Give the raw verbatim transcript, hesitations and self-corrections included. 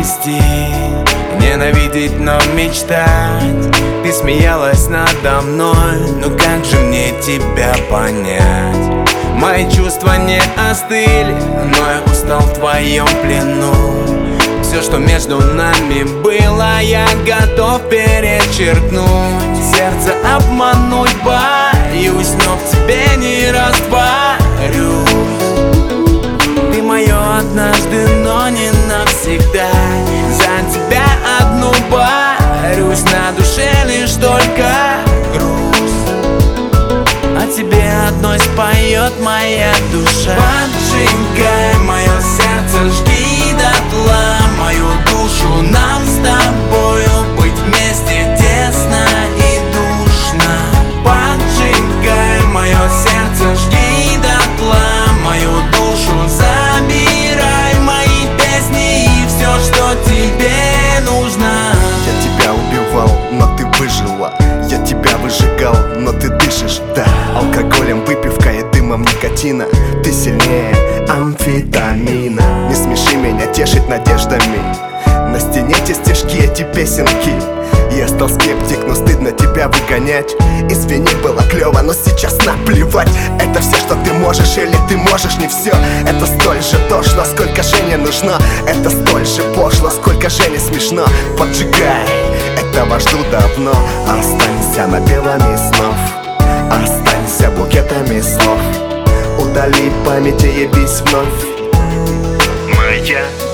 вести, ненавидеть, но мечтать. Ты смеялась надо мной, ну как же мне тебя понять? Мои чувства не остыли, но я устал в твоем плену. Все, что между нами было, я готов перечеркнуть. Сердце обмануть боюсь, но в тебе не растворюсь. Ты мое однажды, но не навсегда. За тебя одну борюсь, на душе лишь только грусть. О тебе одной споет моя душа. Поджигай мое сердце, жги дотла мою душу. Нам с тобою быть вместе тесно и душно. Поджигай мое сердце, жги дотла мою душу. Забирай мои песни и все, что тебе нужно. Я тебя убивал, но ты выжила. Я тебя выжигал, но ты дышишь, да. Алкоголем, выпивкой и дымом никотина. Ты сильнее амфетамина. Не смеши меня тешить надеждами. На стене те стишки, эти песенки. Я стал скептик, но стыдно тебя выгонять. Извини, было клево, но сейчас наплевать. Это все, что ты можешь, или ты можешь не все. Это столь же тошно, сколько Жене нужно. Это столь же пошло, сколько Жене смешно. Поджигай, этого жду давно. Останься напевами снов, останься букетами слов. Удали память и явись вновь. Моя